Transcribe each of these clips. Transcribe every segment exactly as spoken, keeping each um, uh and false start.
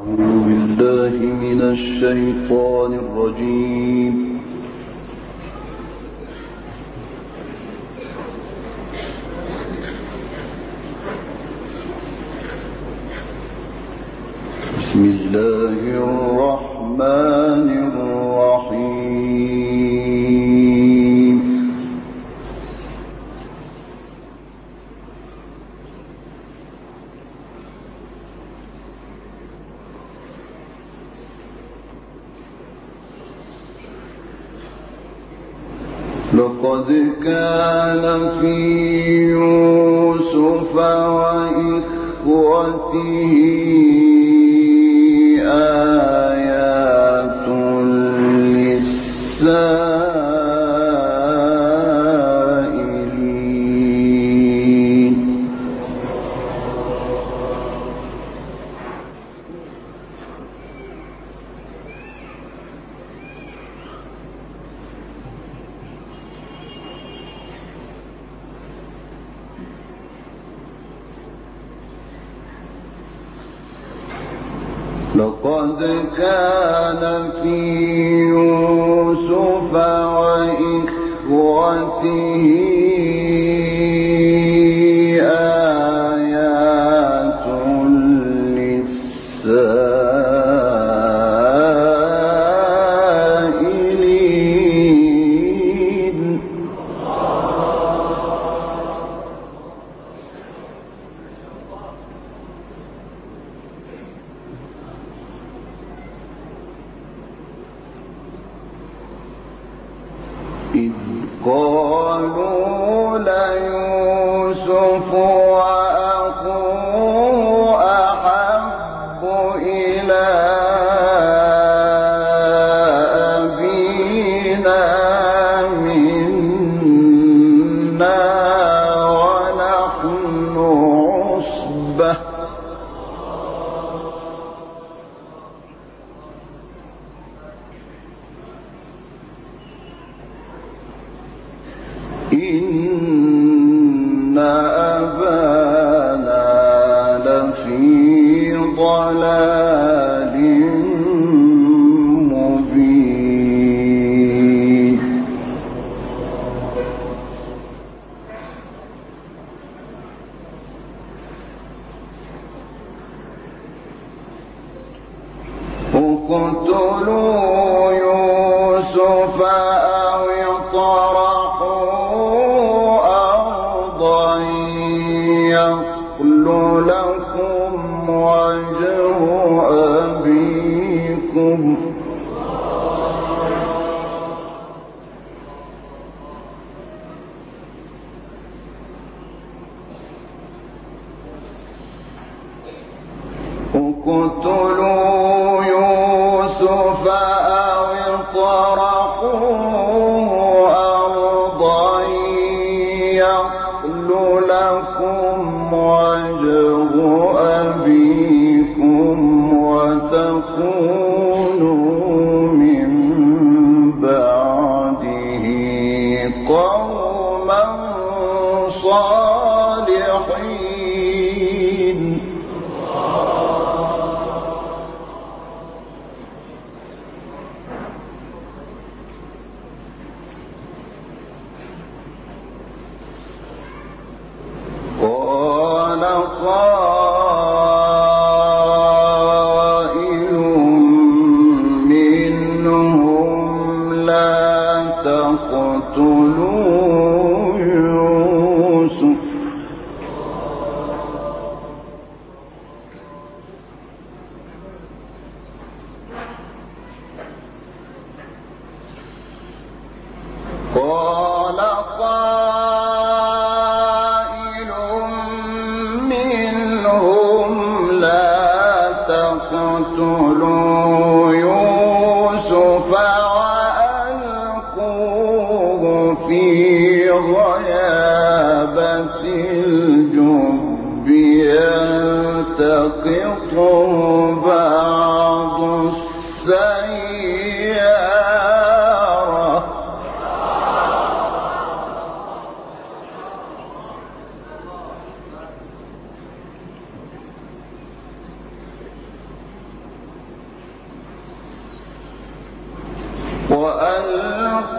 أعوذ بالله من الشيطان الرجيم. بسم الله الرحمن الرحيم. لقد كان في يوسف وإخوته آيات للسائلين. لقد كان في يوسف وإخوته آيات للسائلين. إذ قالوا ليوسف وأخوه أحب إلى أبينا منا ونحن عصبة إن أبانا لفي ضلال مبين. اقتلوا يوسف أو اطرحوه أرضا يخل لكم وجه أبيكم اقتلوا يوسف أو اطرحوه أرضا يخل لكم وجه أبيكم وتكونوا من بعده قوما صالحين. قال قائل منهم لا تقتلوا يوسف قال قائل منهم لا تقتلوا يوسف وألقوه في غيابة الجب يلتقطه بعض السيارة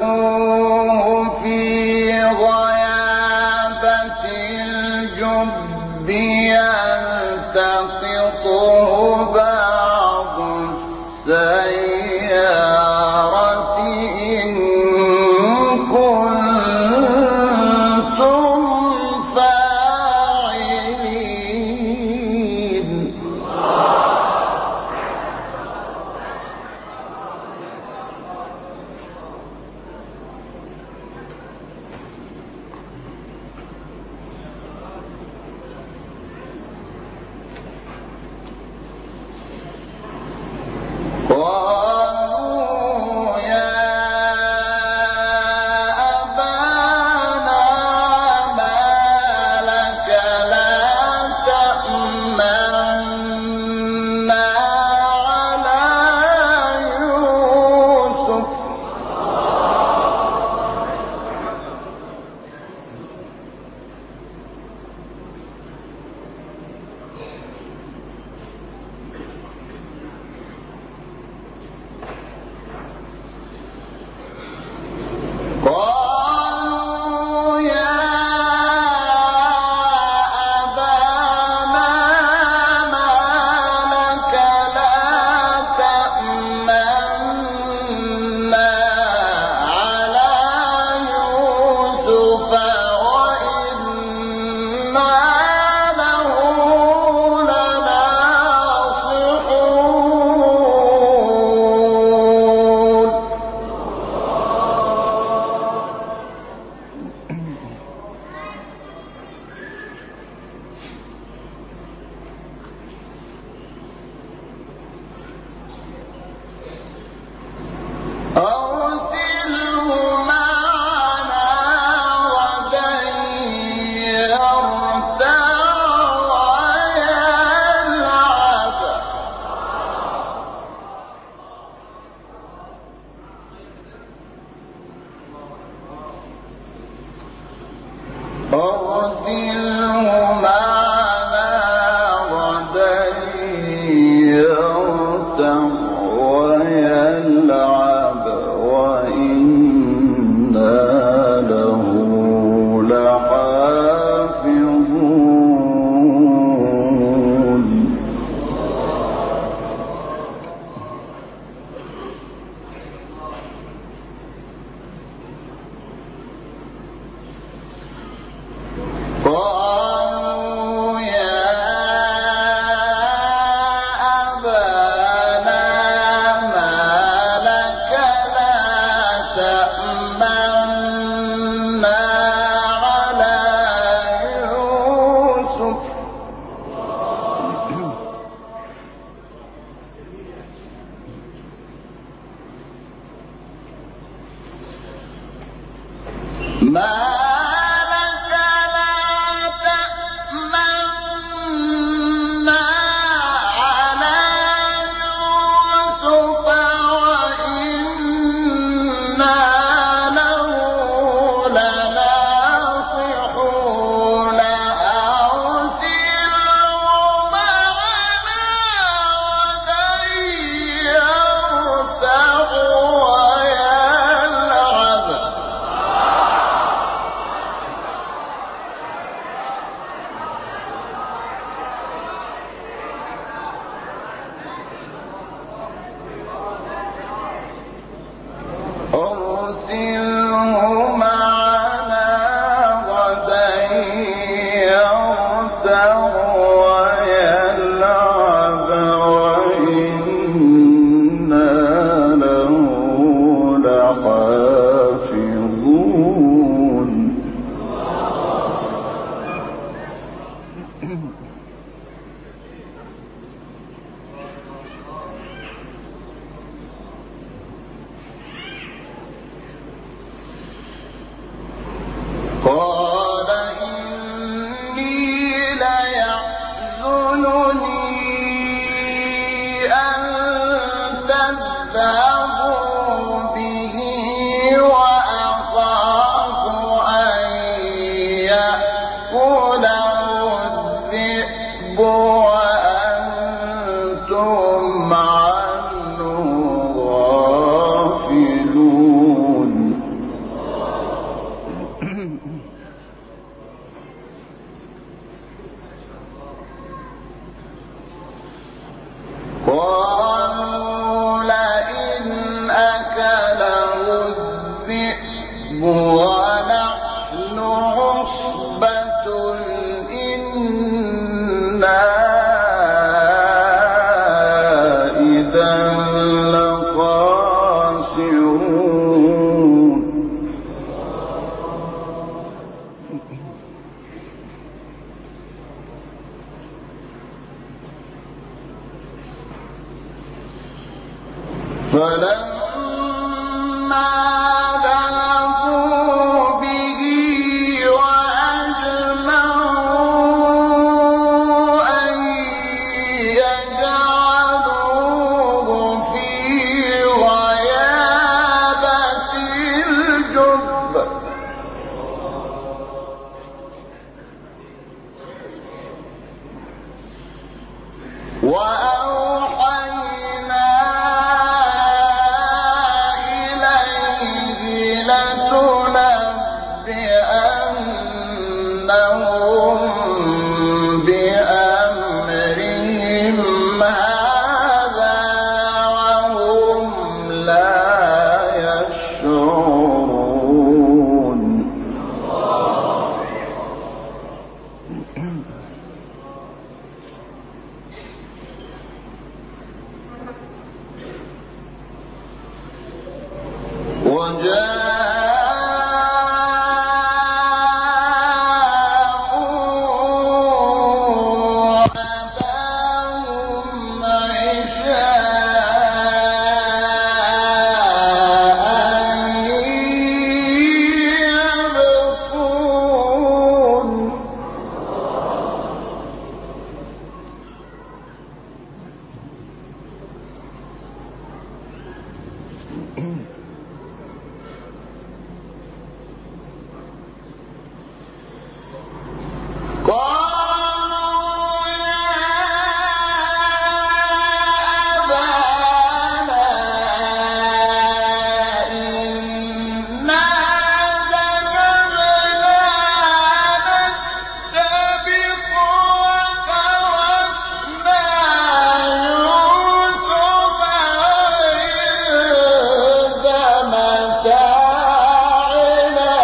وأنتم عنه غافلون قالوا لئن أكله الذئب ونحن عصبة إنا إذا لخاسرون فلما ذهبوا به وأجمعوا أن يجعلوه في غيابة الجب وأوحينا لتنبئنهم بأمرهم هذا وهم لا يشعرون وجاءوا أباهم عشاء يبكون قالوا يا أبانا إنا ذهبنا نستبق وتركنا يوسف عند متاعنا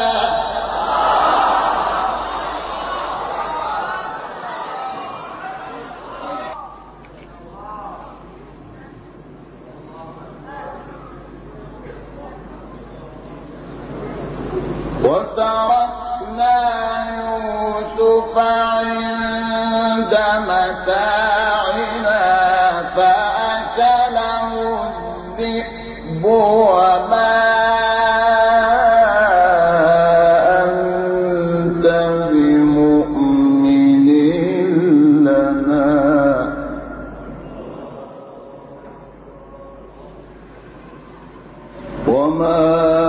وتركنا يوسف عند متاعنا فأكله الذئب وما أنت بمؤمن لنا وما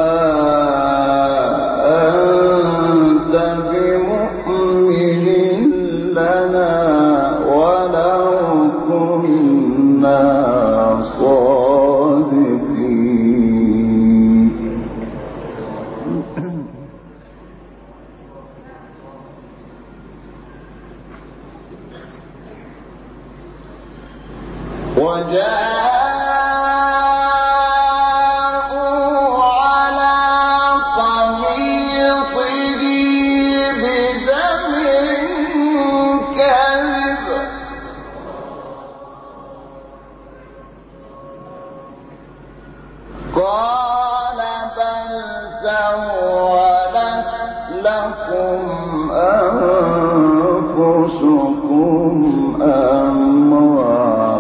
أنت بمؤمن لنا ولو كنا صادقين وجاءوا على قميصه بدم كذب قال بل سولت لكم أنفسكم أمرا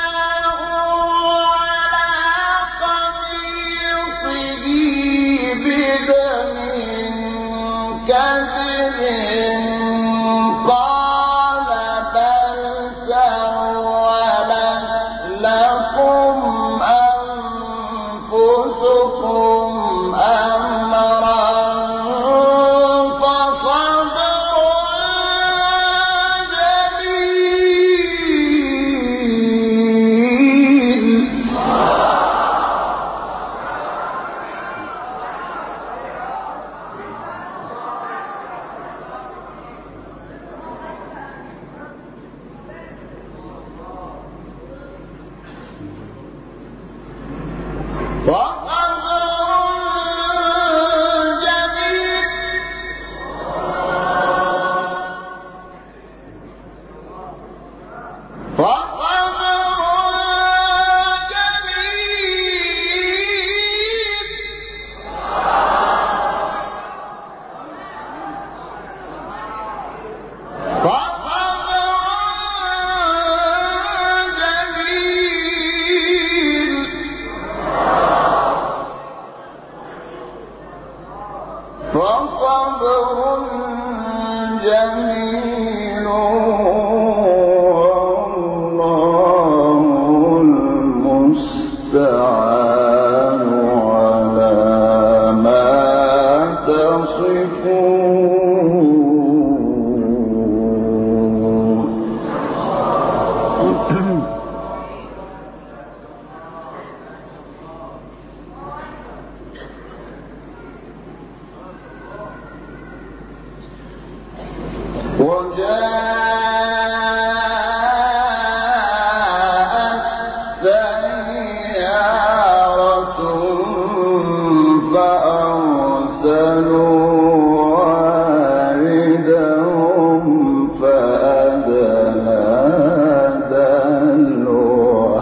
وجاءوا على قميصه جميل والله المستعان على ما تصفون. وجاءت سيارة فأرسلوا واردهم فأدلى دلوه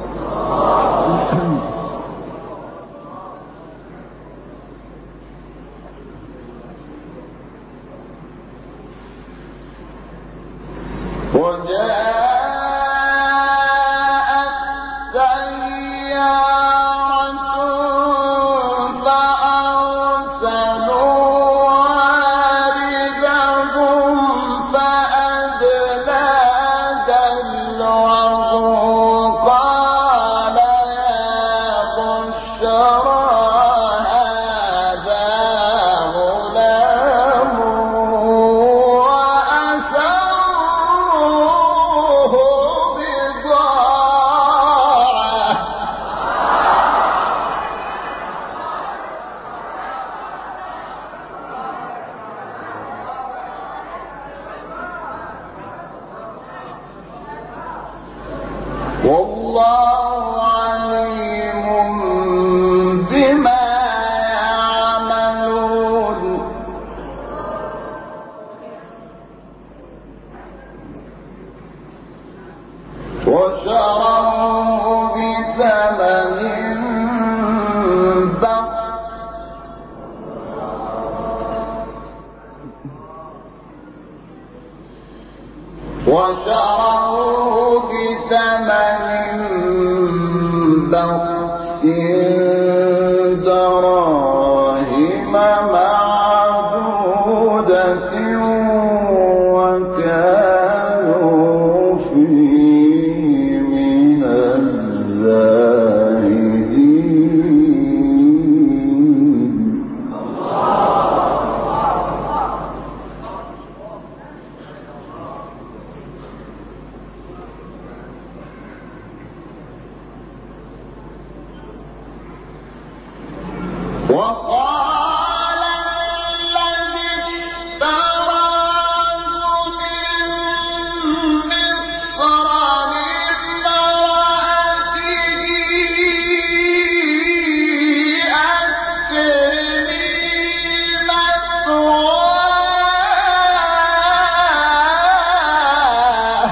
وجاءت سيارة فأرسلوا واردهم فأدلى دلوه قال يا بشرى هذا غلام وأسروه بضاعة والله عليم بما يعملون. وشروه بثمن بخس وشروه بثمن بخس دراهم معدودة وكانوا فيه من الزاهدين. وقال الذي اشتراه من مصر لامرأته أكرمي مثواه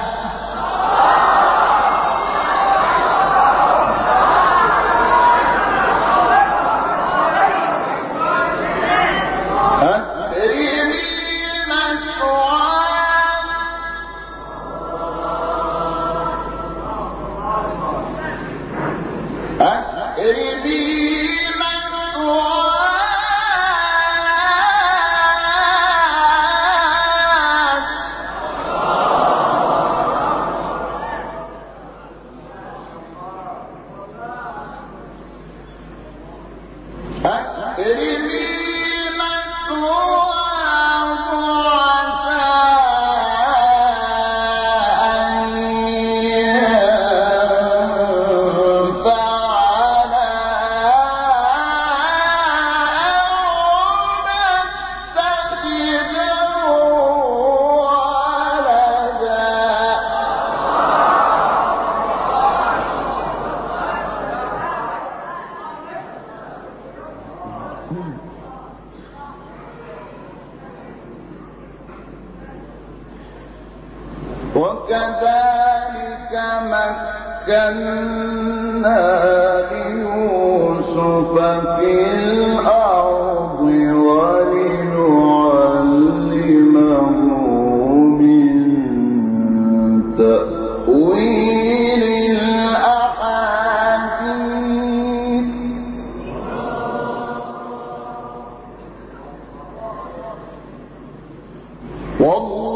وكذلك مكنا ليوسف في الأرض ولنعلمه من تأويل الأحاديث. والله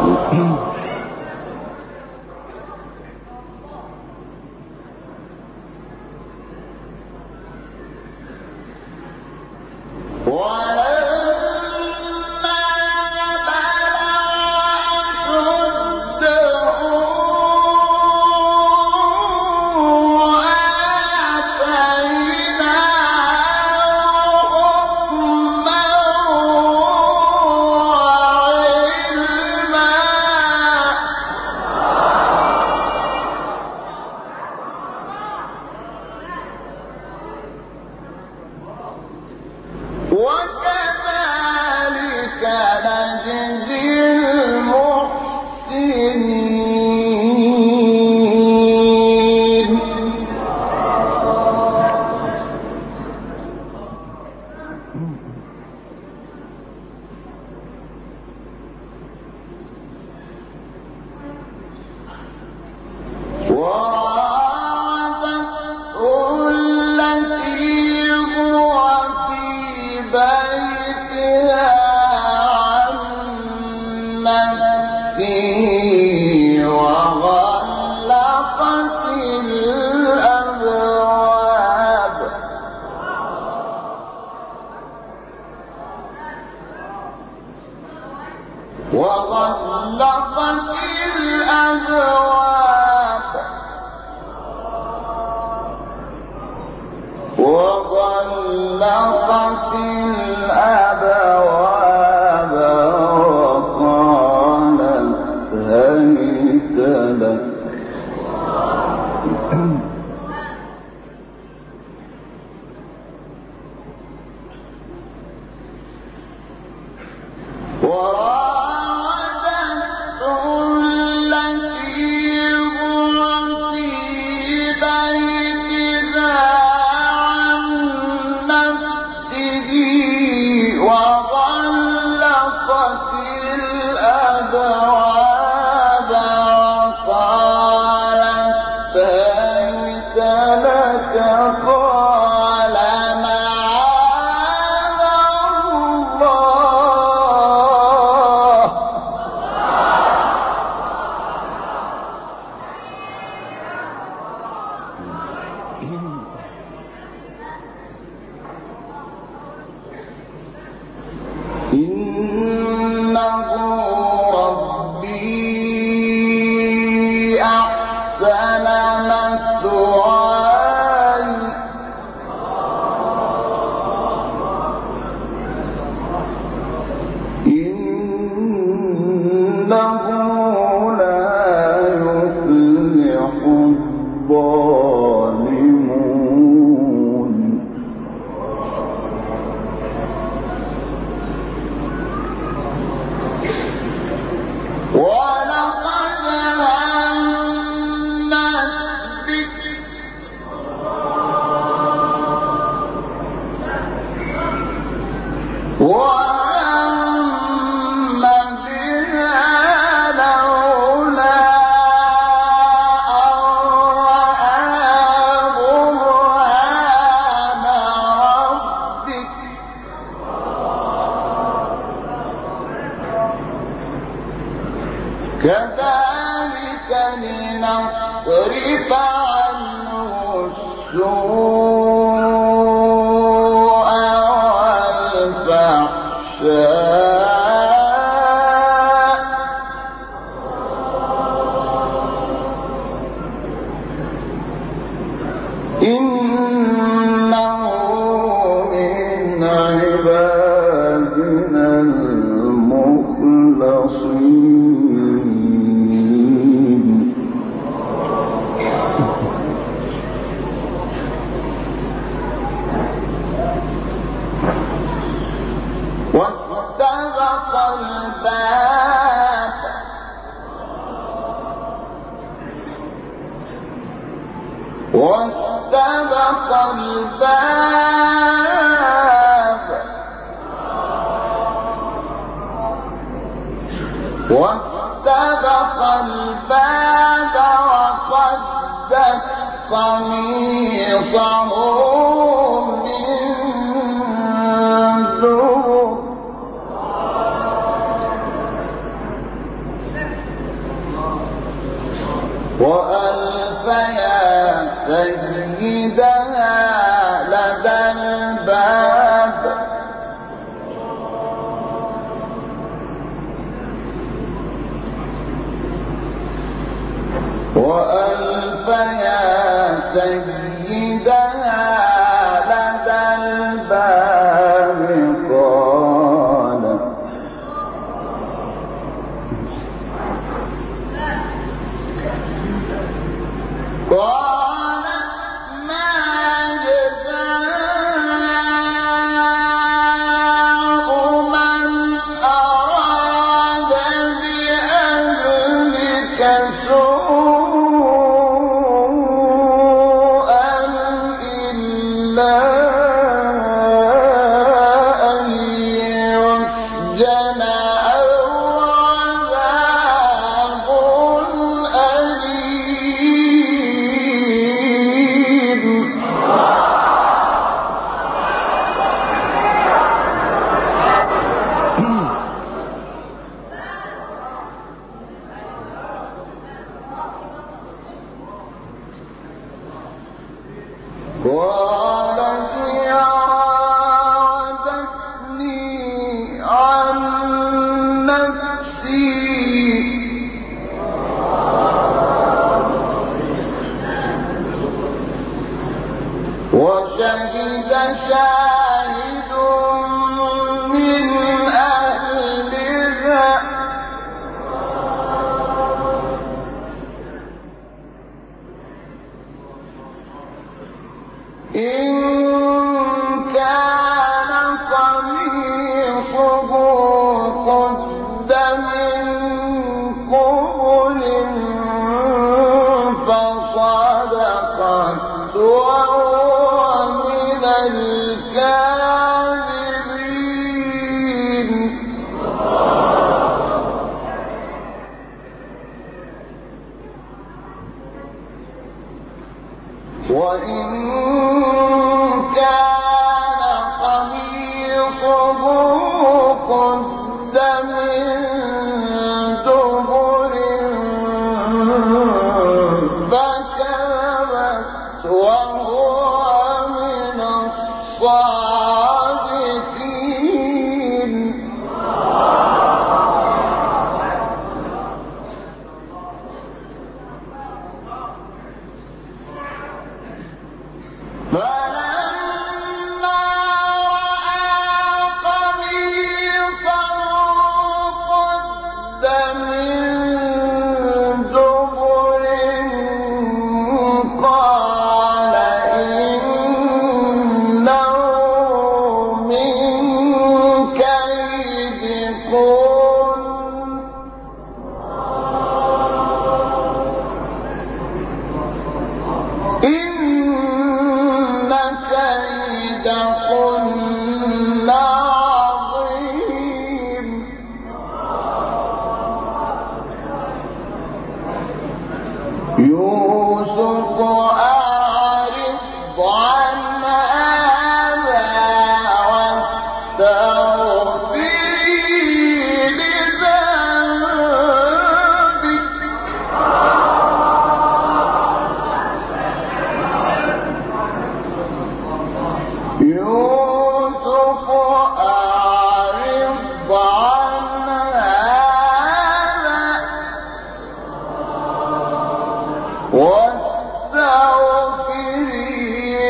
كذلك لنصرف عنه السوء والفحشاء إنه من عبادنا المخلصين. واستبق الباب واستبق الباب واستبق الباب وقدت قميصه من دبر وألف يا سيدها لدى الباب وألف يا سيدها لدى الباب قالت قالت ما جزاء من أراد بأهلك سوءا إلا أن يسجن أو عذاب أليم. قالت راودتني عن نفسي وشهد شاهد من أهلها إن كان قميصه قد من قبل فصدقت وهو من الكاذبين. وإن كان قميصه قد من دبر فكذبت وهو من الصادقين. فلما رأى قميصه قد من دبر قال إنه من كيدكن إن كيدكن عظيم. يوسف أعرض عن هذا واستغفري لذنبك يوسف أعرض عن هذا واستغفري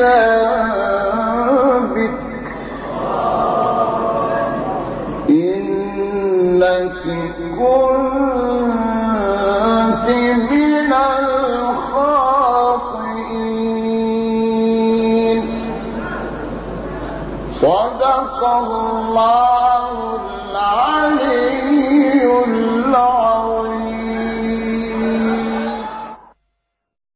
لذنبك إنك كنت من الخاطئين. صدق الله